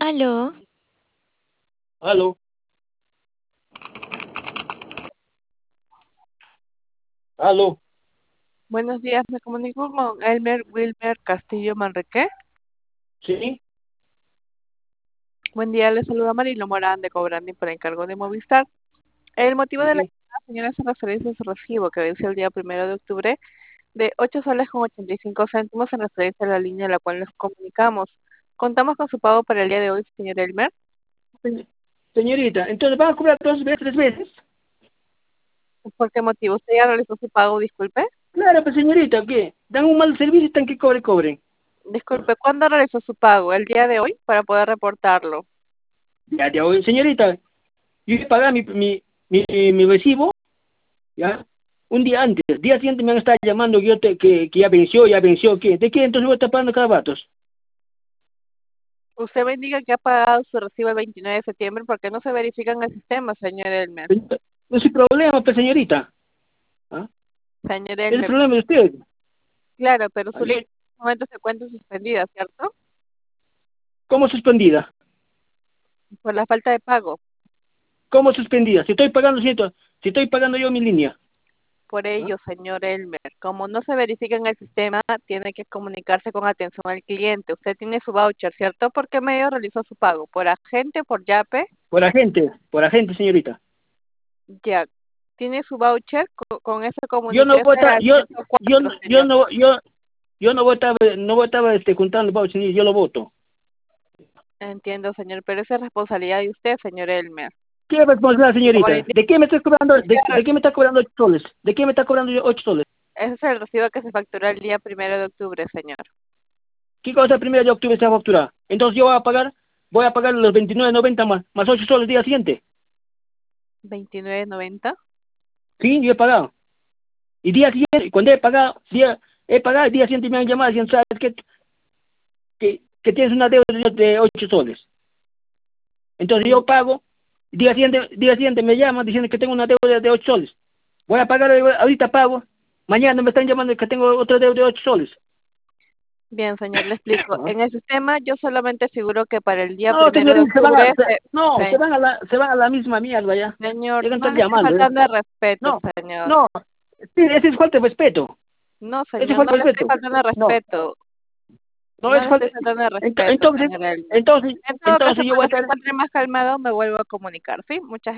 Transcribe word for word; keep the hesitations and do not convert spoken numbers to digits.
Aló, Aló, aló, Buenos días, me comunico con Elmer Wilmer Castillo Manrique. ¿sí? Buen día, le saluda Marilo Morán de Cobrandi por encargo de Movistar. El motivo de la Sí. llamada, señora, se referencia a su recibo que vence el día primero de octubre de ocho soles con ochenta y cinco céntimos en referencia a la línea a la cual nos comunicamos. Contamos con su pago para el día de hoy, señor Elmer. Se- Señorita, entonces van a cobrar dos veces, tres veces. ¿Por qué motivo? ¿Usted ya realizó su pago? Disculpe. Claro, pues señorita, ¿qué? Dan un mal servicio y están que cobre, cobren. Disculpe, ¿cuándo realizó su pago? ¿El día de hoy? Para poder reportarlo. Ya, ya, oye, señorita, yo he pagado mi, mi, mi, mi recibo, ¿ya? Un día antes, día siguiente me han estado llamando que, yo te, que, que ya venció, ya venció, ¿qué? ¿De qué? Entonces voy a estar pagando cada ratos. Usted me indica que ha pagado su recibo el veintinueve de septiembre porque no se verifica en el sistema, señor Elmer. No es el problema, pues señorita. ¿Ah? Señor Es el Elmer, problema de usted. claro, pero su línea Ayer, en este momento se encuentra suspendida, ¿cierto? ¿cómo suspendida? Por la falta de pago. ¿Cómo suspendida? Si estoy pagando, siento, si estoy pagando yo mi línea. Por ¿Ah? ello, señor Elmer, como no se verifica en el sistema, tiene que comunicarse con atención al cliente. Usted tiene su voucher, ¿cierto? ¿Por qué medio realizó su pago? ¿Por agente, por Yape? Por agente, por agente, señorita. Ya. ¿Tiene su voucher? Co- Con, eso Yo no comuníquese voy a estar, al yo, ciento yo, cuatro, no- yo señor. no, yo, yo no voy a estar, no voy a estar este, juntando vouchers, yo lo voto. Entiendo, señor, pero esa es responsabilidad de usted, señor Elmer. ¿Qué responsabilidad, Como le señorita? indico, ¿De qué me estás cobrando, de, ese de qué me está cobrando ocho soles? ¿De qué me está cobrando yo ocho soles? ese es el recibo que se facturó el día primero de octubre, señor. ¿Qué cosa primero de octubre está facturada? Entonces yo voy a pagar, voy a pagar los veintinueve noventa más, más ocho soles el día siguiente. Veintinueve noventa. Sí, yo he pagado. Y día siguiente, cuando he pagado, día, he pagado, el día siguiente me han llamado diciendo, ¿sabes qué? Que, que tienes una deuda de de ocho soles. Entonces yo pago, día siguiente, día siguiente me llaman diciendo que tengo una deuda de ocho soles. Voy a pagar, eh, ahorita pago, mañana me están llamando que tengo otra deuda de ocho soles. Bien, señor, le explico. ¿Ah? En el sistema yo solamente figuro que para el día No, primero de señorita, se van a, octubre, se- se- no, se se- van a la, se van a la misma mierda ya. señor, Ya no no están le estoy llamando, ¿ya? faltando el respeto, No, señor. no, sí, ese es falta de respeto. No, Ese es señor, no falta de le estoy respeto. faltando el No, respeto. no No es le falta. estoy faltando el ento- respeto, Entonces, señor Elmer. entonces, En todo caso, entonces yo voy a cuando se estar. encuentre más calmado, me vuelvo a comunicar, ¿sí? Muchas